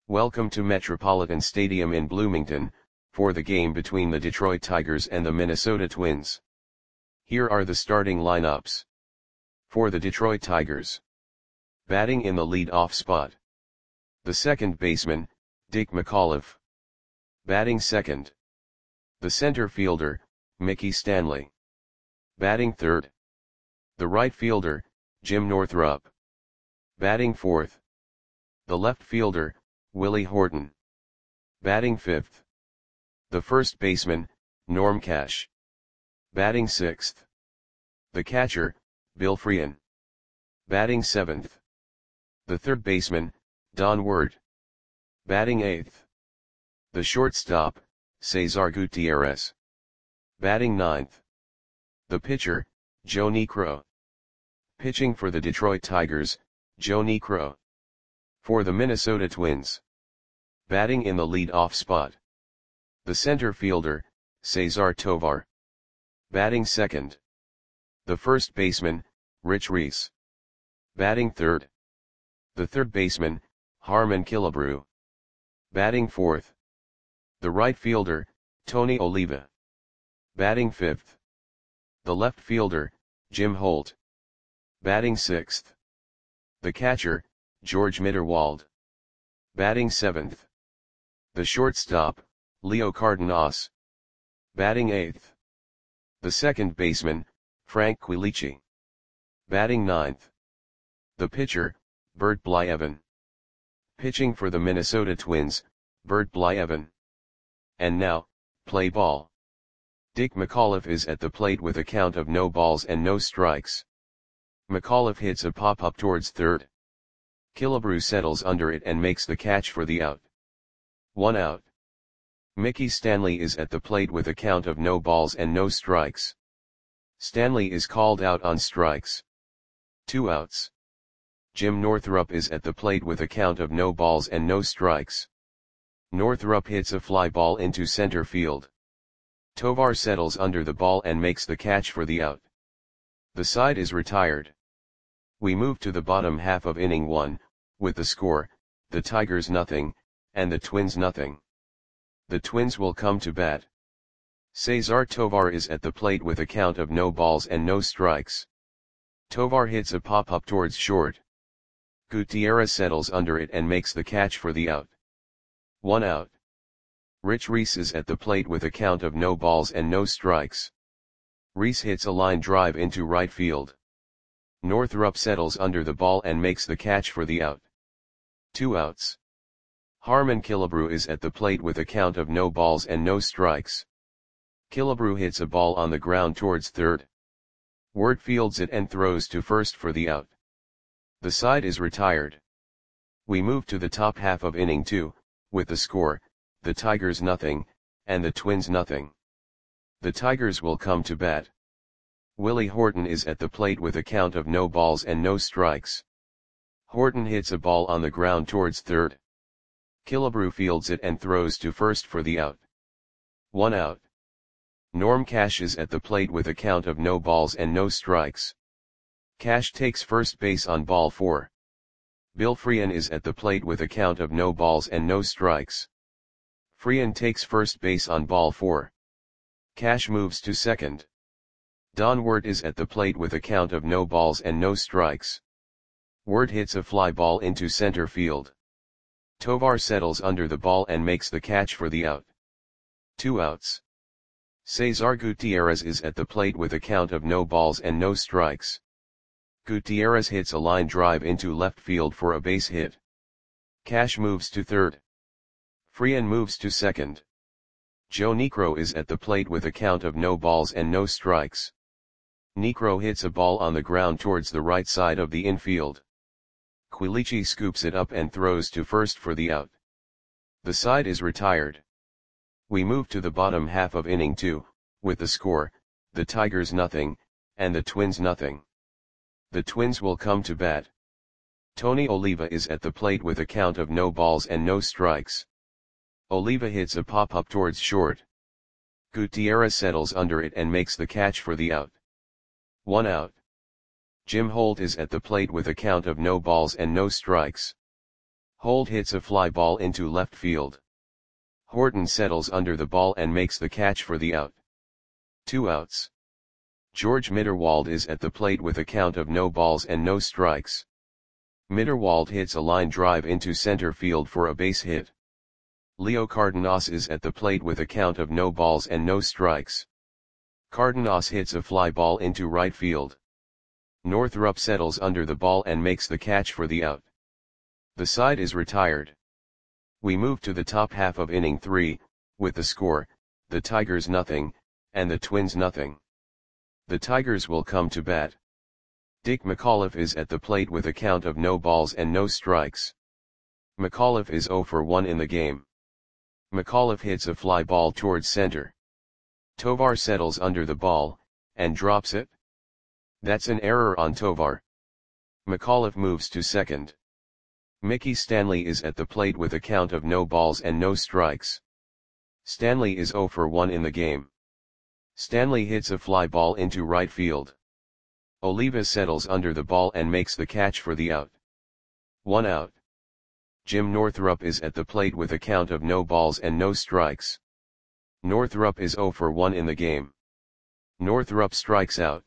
Welcome to Metropolitan Stadium in Bloomington, for the game between the Detroit Tigers and the Minnesota Twins. Here are the starting lineups. For the Detroit Tigers. Batting in the lead-off spot. The second baseman, Dick McAuliffe. Batting second. The center fielder, Mickey Stanley. Batting third. The right fielder, Jim Northrup. Batting fourth. The left fielder, Willie Horton. Batting fifth. The first baseman, Norm Cash. Batting sixth. The catcher, Bill Frein. Batting seventh. The third baseman, Don Ward. Batting eighth. The shortstop, Cesar Gutierrez. Batting ninth. The pitcher, Joe Niekro. Pitching for the Detroit Tigers, Joe Niekro. For the Minnesota Twins. Batting in the lead-off spot. The center fielder, Cesar Tovar. Batting second. The first baseman, Rich Reese. Batting third. The third baseman, Harmon Killebrew. Batting fourth. The right fielder, Tony Oliva. Batting fifth. The left fielder, Jim Holt. Batting sixth. The catcher, George Mitterwald. Batting seventh. The shortstop, Leo Cardenas. Batting eighth. The second baseman, Frank Quilici. Batting ninth. The pitcher, Bert Blyleven. Pitching for the Minnesota Twins, Bert Blyleven. And now, play ball. Dick McAuliffe is at the plate with a count of no balls and no strikes. McAuliffe hits a pop-up towards third. Killebrew settles under it and makes the catch for the out. 1 out. Mickey Stanley is at the plate with a count of no balls and no strikes. Stanley is called out on strikes. 2 outs. Jim Northrup is at the plate with a count of no balls and no strikes. Northrup hits a fly ball into center field. Tovar settles under the ball and makes the catch for the out. The side is retired. We move to the bottom half of inning 1, with the score, the Tigers nothing, and the Twins nothing. The Twins will come to bat. Cesar Tovar is at the plate with a count of no balls and no strikes. Tovar hits a pop-up towards short. Gutierrez settles under it and makes the catch for the out. 1 out. Rich Reese is at the plate with a count of no balls and no strikes. Reese hits a line drive into right field. Northrup settles under the ball and makes the catch for the out. 2 outs. Harmon Killebrew is at the plate with a count of no balls and no strikes. Killebrew hits a ball on the ground towards third. Ward fields it and throws to first for the out. The side is retired. We move to the top half of inning 2, with the score, the Tigers nothing, and the Twins nothing. The Tigers will come to bat. Willie Horton is at the plate with a count of no balls and no strikes. Horton hits a ball on the ground towards third. Killebrew fields it and throws to first for the out. 1 out. Norm Cash is at the plate with a count of no balls and no strikes. Cash takes first base on ball 4. Bill Frein is at the plate with a count of no balls and no strikes. Frein takes first base on ball 4. Cash moves to second. Don Ward is at the plate with a count of no balls and no strikes. Ward hits a fly ball into center field. Tovar settles under the ball and makes the catch for the out. 2 outs. Cesar Gutierrez is at the plate with a count of no balls and no strikes. Gutierrez hits a line drive into left field for a base hit. Cash moves to third. Frein moves to second. Joe Niekro is at the plate with a count of no balls and no strikes. Niekro hits a ball on the ground towards the right side of the infield. Quilici scoops it up and throws to first for the out. The side is retired. We move to the bottom half of inning 2, with the score, the Tigers nothing, and the Twins nothing. The Twins will come to bat. Tony Oliva is at the plate with a count of no balls and no strikes. Oliva hits a pop-up towards short. Gutierrez settles under it and makes the catch for the out. 1 out. Jim Holt is at the plate with a count of no balls and no strikes. Holt hits a fly ball into left field. Horton settles under the ball and makes the catch for the out. 2 outs. George Mitterwald is at the plate with a count of no balls and no strikes. Mitterwald hits a line drive into center field for a base hit. Leo Cardenas is at the plate with a count of no balls and no strikes. Cardenas hits a fly ball into right field. Northrup settles under the ball and makes the catch for the out. The side is retired. We move to the top half of inning 3, with the score, the Tigers nothing, and the Twins nothing. The Tigers will come to bat. Dick McAuliffe is at the plate with a count of no balls and no strikes. McAuliffe is 0 for 1 in the game. McAuliffe hits a fly ball towards center. Tovar settles under the ball, and drops it. That's an error on Tovar. McAuliffe moves to second. Mickey Stanley is at the plate with a count of no balls and no strikes. Stanley is 0 for 1 in the game. Stanley hits a fly ball into right field. Oliva settles under the ball and makes the catch for the out. 1 out. Jim Northrup is at the plate with a count of no balls and no strikes. Northrup is 0 for 1 in the game. Northrup strikes out.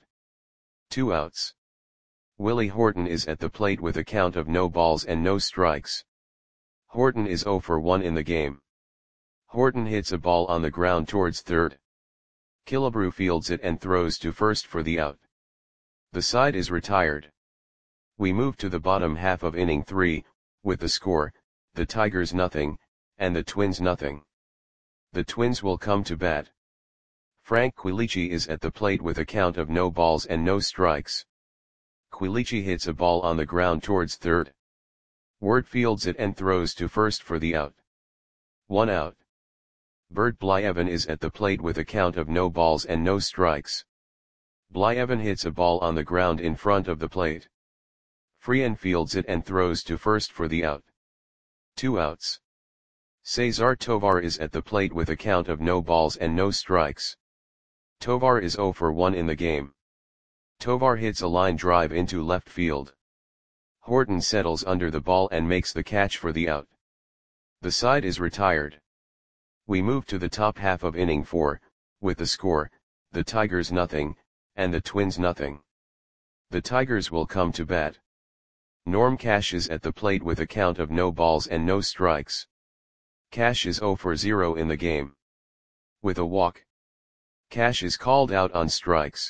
2 outs. Willie Horton is at the plate with a count of no balls and no strikes. Horton is 0 for 1 in the game. Horton hits a ball on the ground towards third. Killebrew fields it and throws to first for the out. The side is retired. We move to the bottom half of inning 3, with the score, the Tigers nothing, and the Twins nothing. The Twins will come to bat. Frank Quilici is at the plate with a count of no balls and no strikes. Quilici hits a ball on the ground towards third. Wirt fields it and throws to first for the out. 1 out. Bert Blyevin is at the plate with a count of no balls and no strikes. Blyevin hits a ball on the ground in front of the plate. Freehan fields it and throws to first for the out. 2 outs. Cesar Tovar is at the plate with a count of no balls and no strikes. Tovar is 0 for 1 in the game. Tovar hits a line drive into left field. Horton settles under the ball and makes the catch for the out. The side is retired. We move to the top half of inning 4, with the score, the Tigers nothing, and the Twins nothing. The Tigers will come to bat. Norm Cash is at the plate with a count of no balls and no strikes. Cash is 0 for 0 in the game. With a walk. Cash is called out on strikes.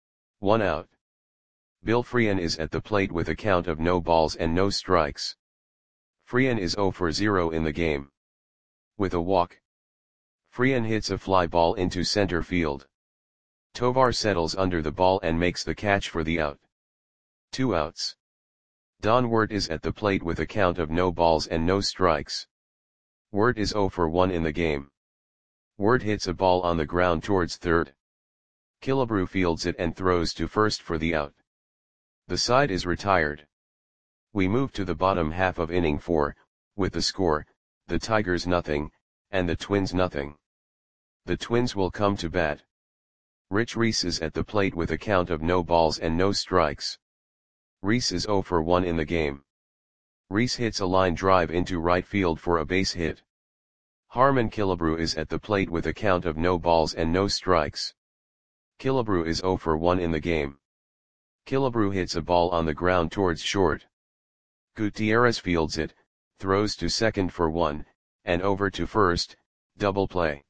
1 out. Bill Freehan is at the plate with a count of no balls and no strikes. Freehan is 0 for 0 in the game. With a walk. Freehan hits a fly ball into center field. Tovar settles under the ball and makes the catch for the out. 2 outs. Don Wirt is at the plate with a count of no balls and no strikes. Wirt is 0 for 1 in the game. Wirt hits a ball on the ground towards third. Killebrew fields it and throws to first for the out. The side is retired. We move to the bottom half of inning 4, with the score, the Tigers nothing, and the Twins nothing. The Twins will come to bat. Rich Reese is at the plate with a count of no balls and no strikes. Reese is 0 for 1 in the game. Reese hits a line drive into right field for a base hit. Harmon Killebrew is at the plate with a count of no balls and no strikes. Killebrew is 0 for 1 in the game. Killebrew hits a ball on the ground towards short. Gutierrez fields it, throws to second for 1, and over to first, double play.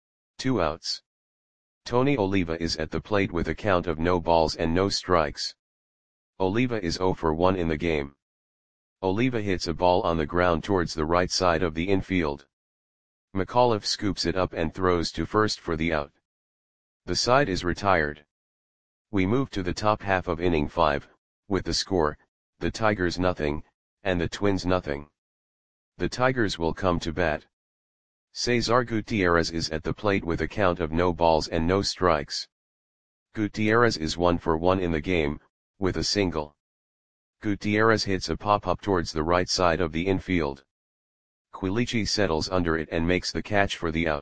2 outs. Tony Oliva is at the plate with a count of no balls and no strikes. Oliva is 0 for 1 in the game. Oliva hits a ball on the ground towards the right side of the infield. McAuliffe scoops it up and throws to first for the out. The side is retired. We move to the top half of inning 5, with the score, the Tigers nothing, and the Twins nothing. The Tigers will come to bat. Cesar Gutierrez is at the plate with a count of no balls and no strikes. Gutierrez is 1 for 1 in the game, with a single. Gutierrez hits a pop-up towards the right side of the infield. Quilici settles under it and makes the catch for the out.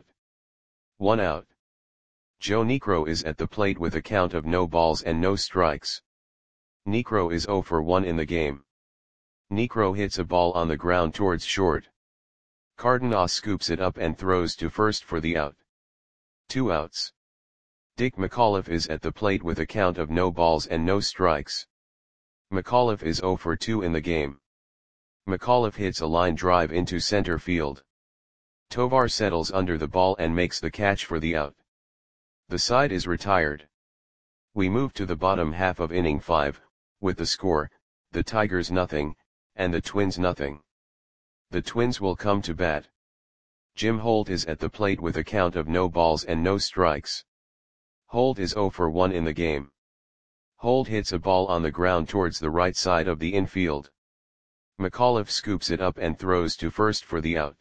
1 out. Joe Niekro is at the plate with a count of no balls and no strikes. Niekro is 0 for 1 in the game. Necro hits a ball on the ground towards short. Cardenas scoops it up and throws to first for the out. 2 outs. Dick McAuliffe is at the plate with a count of no balls and no strikes. McAuliffe is 0 for 2 in the game. McAuliffe hits a line drive into center field. Tovar settles under the ball and makes the catch for the out. The side is retired. We move to the bottom half of inning 5, with the score, the Tigers nothing, and the Twins nothing. The Twins will come to bat. Jim Holt is at the plate with a count of no balls and no strikes. Holt is 0 for 1 in the game. Holt hits a ball on the ground towards the right side of the infield. McAuliffe scoops it up and throws to first for the out.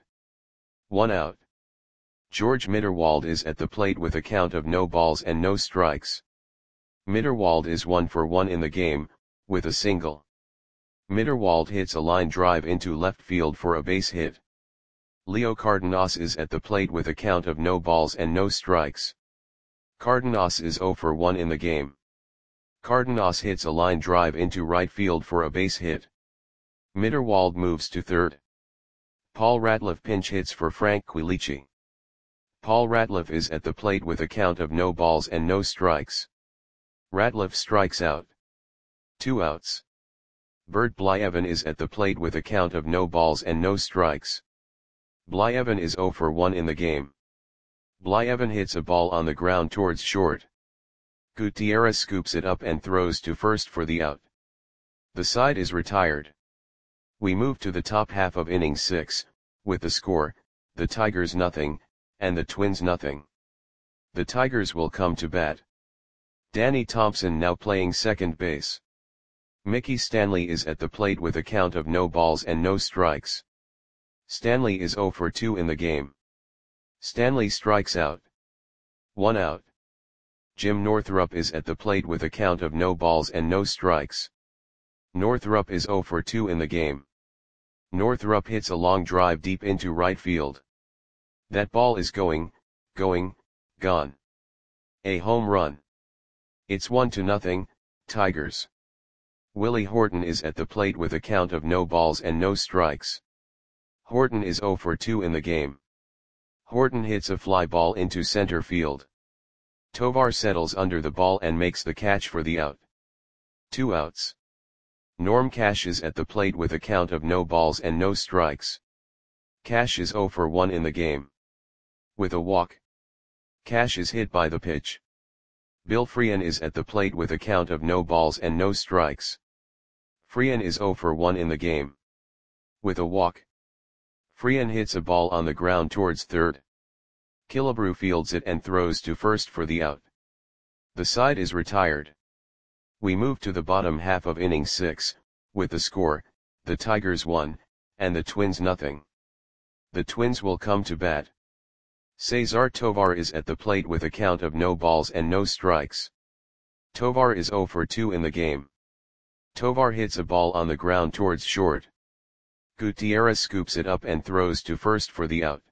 1 out. George Mitterwald is at the plate with a count of no balls and no strikes. Mitterwald is 1 for 1 in the game, with a single. Mitterwald hits a line drive into left field for a base hit. Leo Cardenas is at the plate with a count of no balls and no strikes. Cardenas is 0 for 1 in the game. Cardenas hits a line drive into right field for a base hit. Mitterwald moves to third. Paul Ratliff pinch hits for Frank Quilici. Paul Ratliff is at the plate with a count of no balls and no strikes. Ratliff strikes out. 2 outs. Bert Blyevin is at the plate with a count of no balls and no strikes. Blyevin is 0 for 1 in the game. Blyevin hits a ball on the ground towards short. Gutierrez scoops it up and throws to first for the out. The side is retired. We move to the top half of inning 6, with the score, the Tigers nothing, and the Twins nothing. The Tigers will come to bat. Danny Thompson now playing second base. Mickey Stanley is at the plate with a count of no balls and no strikes. Stanley is 0 for 2 in the game. Stanley strikes out. 1 out. Jim Northrup is at the plate with a count of no balls and no strikes. Northrup is 0 for 2 in the game. Northrup hits a long drive deep into right field. That ball is gone. A home run. It's 1-0, Tigers. Willie Horton is at the plate with a count of no balls and no strikes. Horton is 0 for 2 in the game. Horton hits a fly ball into center field. Tovar settles under the ball and makes the catch for the out. 2 outs. Norm Cash is at the plate with a count of no balls and no strikes. Cash is 0 for 1 in the game. With a walk. Cash is hit by the pitch. Bill Freehan is at the plate with a count of no balls and no strikes. Freehan is 0 for 1 in the game. With a walk. Freehan hits a ball on the ground towards third. Killebrew fields it and throws to first for the out. The side is retired. We move to the bottom half of inning 6, with the score, the Tigers 1, and the Twins nothing. The Twins will come to bat. Cesar Tovar is at the plate with a count of no balls and no strikes. Tovar is 0 for 2 in the game. Tovar hits a ball on the ground towards short. Gutierrez scoops it up and throws to first for the out.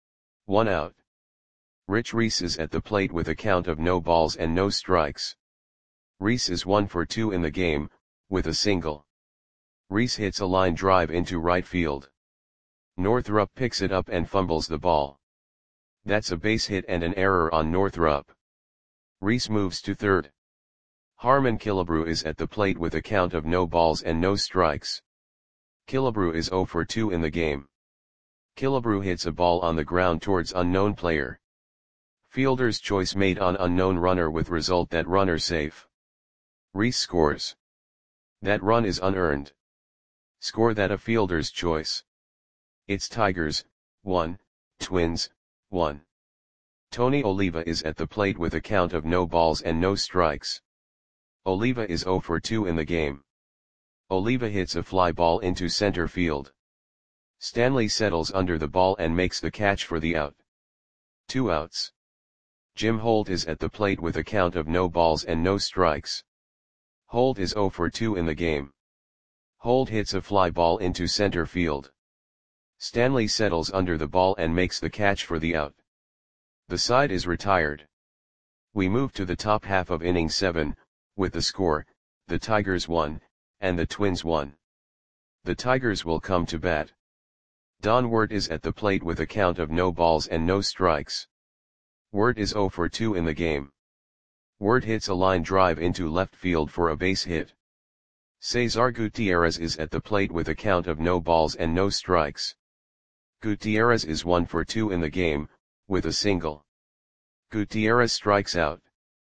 1 out. Rich Reese is at the plate with a count of no balls and no strikes. Reese is 1 for 2 in the game, with a single. Reese hits a line drive into right field. Northrup picks it up and fumbles the ball. That's a base hit and an error on Northrup. Reese moves to third. Harmon Killebrew is at the plate with a count of no balls and no strikes. Killebrew is 0 for 2 in the game. Killebrew hits a ball on the ground towards unknown player. Fielder's choice made on unknown runner with result that runner safe. Reese scores. That run is unearned. Score that a fielder's choice. It's Tigers, 1, Twins, 1. Tony Oliva is at the plate with a count of no balls and no strikes. Oliva is 0 for 2 in the game. Oliva hits a fly ball into center field. Stanley settles under the ball and makes the catch for the out. 2 outs. Jim Holt is at the plate with a count of no balls and no strikes. Holt is 0 for 2 in the game. Holt hits a fly ball into center field. Stanley settles under the ball and makes the catch for the out. The side is retired. We move to the top half of inning 7, with the score, the Tigers 1, and the Twins 1. The Tigers will come to bat. Don Wirt is at the plate with a count of no balls and no strikes. Wirt is 0 for 2 in the game. Wirt hits a line drive into left field for a base hit. Cesar Gutierrez is at the plate with a count of no balls and no strikes. Gutierrez is 1 for 2 in the game, with a single. Gutierrez strikes out.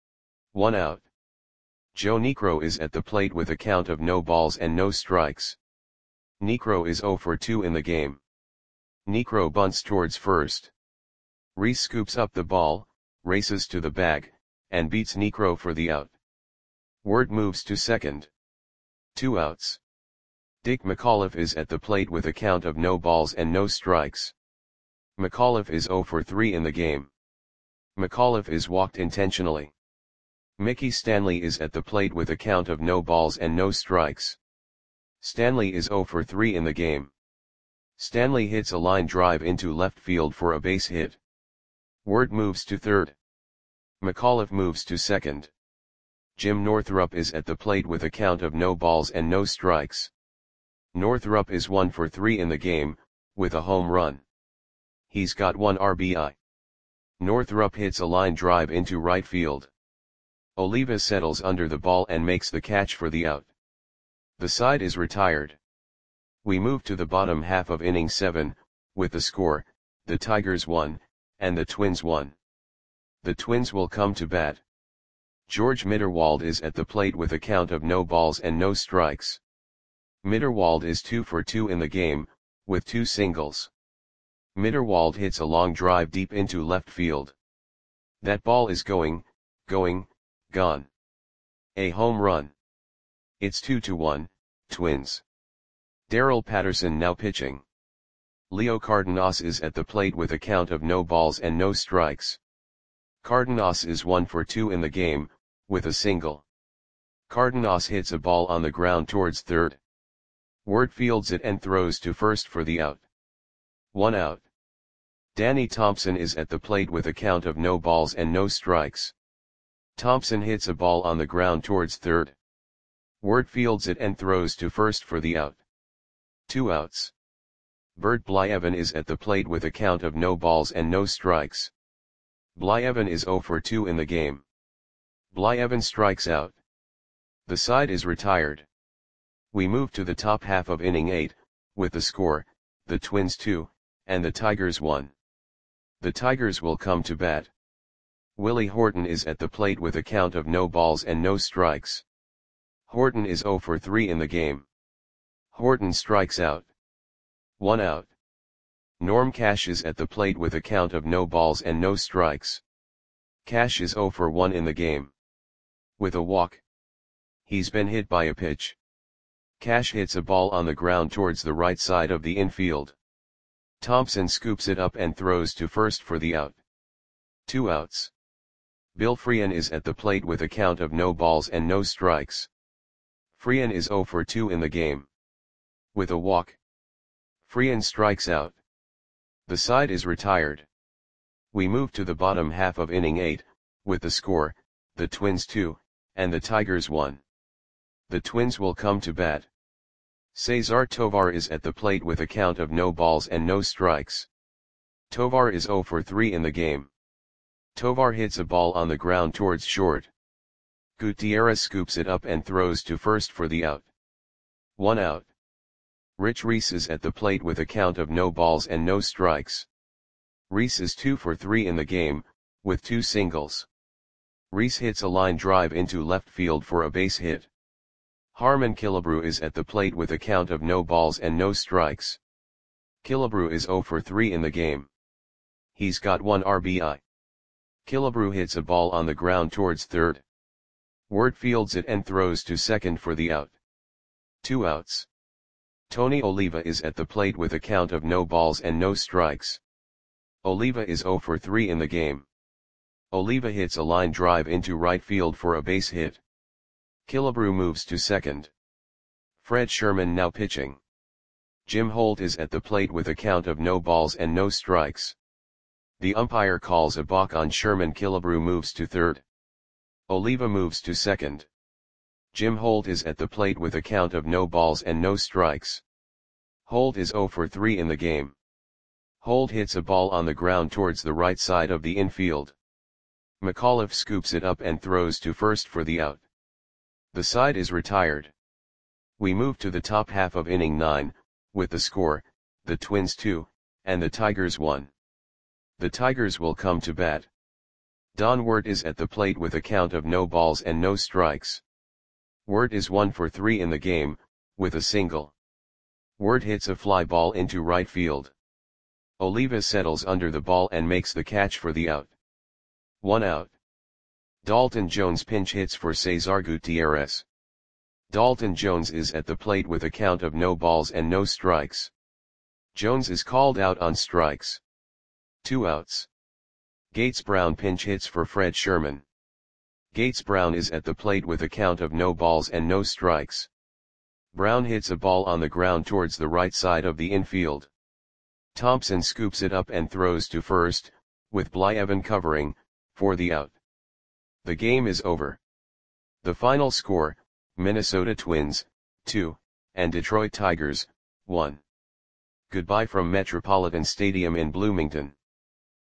1 out. Joe Niekro is at the plate with a count of no balls and no strikes. Niekro is 0 for 2 in the game. Niekro bunts towards first. Rhys scoops up the ball, races to the bag, and beats Niekro for the out. Wirt moves to second. 2 outs. Dick McAuliffe is at the plate with a count of no balls and no strikes. McAuliffe is 0 for 3 in the game. McAuliffe is walked intentionally. Mickey Stanley is at the plate with a count of no balls and no strikes. Stanley is 0 for 3 in the game. Stanley hits a line drive into left field for a base hit. Wirt moves to third. McAuliffe moves to second. Jim Northrup is at the plate with a count of no balls and no strikes. Northrup is 1 for 3 in the game, with a home run. He's got 1 RBI. Northrup hits a line drive into right field. Oliva settles under the ball and makes the catch for the out. The side is retired. We move to the bottom half of inning 7, with the score, the Tigers 1, and the Twins 1. The Twins will come to bat. George Mitterwald is at the plate with a count of no balls and no strikes. Mitterwald is 2 for 2 in the game, with 2 singles. Mitterwald hits a long drive deep into left field. That ball is going, gone. A home run. It's 2-1, Twins. Darrell Patterson now pitching. Leo Cardenas is at the plate with a count of no balls and no strikes. Cardenas is 1 for 2 in the game, with a single. Cardenas hits a ball on the ground towards third. Wirt fields it and throws to first for the out. 1 out. Danny Thompson is at the plate with a count of no balls and no strikes. Thompson hits a ball on the ground towards third. Wirt fields it and throws to first for the out. 2 outs. Bert Blyevin is at the plate with a count of no balls and no strikes. Blyevin is 0 for 2 in the game. Blyevin strikes out. The side is retired. We move to the top half of inning 8, with the score, the Twins 2, and the Tigers 1. The Tigers will come to bat. Willie Horton is at the plate with a count of no balls and no strikes. Horton is 0 for 3 in the game. Horton strikes out. 1 out. Norm Cash is at the plate with a count of no balls and no strikes. Cash is 0 for 1 in the game. With a walk. He's been hit by a pitch. Cash hits a ball on the ground towards the right side of the infield. Thompson scoops it up and throws to first for the out. 2 outs. Bill Freehan is at the plate with a count of no balls and no strikes. Freehan is 0 for 2 in the game. With a walk. Freehan strikes out. The side is retired. We move to the bottom half of inning 8, with the score, the Twins 2, and the Tigers 1. The Twins will come to bat. Cesar Tovar is at the plate with a count of no balls and no strikes. Tovar is 0 for 3 in the game. Tovar hits a ball on the ground towards short. Gutierrez scoops it up and throws to first for the out. 1 out. Rich Rhys is at the plate with a count of no balls and no strikes. Rhys is 2 for 3 in the game, with 2 singles. Rhys hits a line drive into left field for a base hit. Harmon Killebrew is at the plate with a count of no balls and no strikes. Killebrew is 0 for 3 in the game. He's got 1 RBI. Killebrew hits a ball on the ground towards third. Wirt fields it and throws to second for the out. 2 outs. Tony Oliva is at the plate with a count of no balls and no strikes. Oliva is 0 for 3 in the game. Oliva hits a line drive into right field for a base hit. Killebrew moves to second. Fred Sherman now pitching. Jim Holt is at the plate with a count of no balls and no strikes. The umpire calls a balk on Sherman. Killebrew moves to third. Oliva moves to second. Jim Holt is at the plate with a count of no balls and no strikes. Holt is 0 for 3 in the game. Holt hits a ball on the ground towards the right side of the infield. McAuliffe scoops it up and throws to first for the out. The side is retired. We move to the top half of inning 9, with the score, the Twins 2, and the Tigers 1. The Tigers will come to bat. Don Wirt is at the plate with a count of no balls and no strikes. Wirt is 1 for 3 in the game, with a single. Wirt hits a fly ball into right field. Oliva settles under the ball and makes the catch for the out. 1 out. Dalton Jones pinch hits for Cesar Gutierrez. Dalton Jones is at the plate with a count of no balls and no strikes. Jones is called out on strikes. 2 outs. Gates Brown pinch hits for Fred Sherman. Gates Brown is at the plate with a count of no balls and no strikes. Brown hits a ball on the ground towards the right side of the infield. Thompson scoops it up and throws to first, with Blyevin covering, for the out. The game is over. The final score, Minnesota Twins, 2, and Detroit Tigers, 1. Goodbye from Metropolitan Stadium in Bloomington.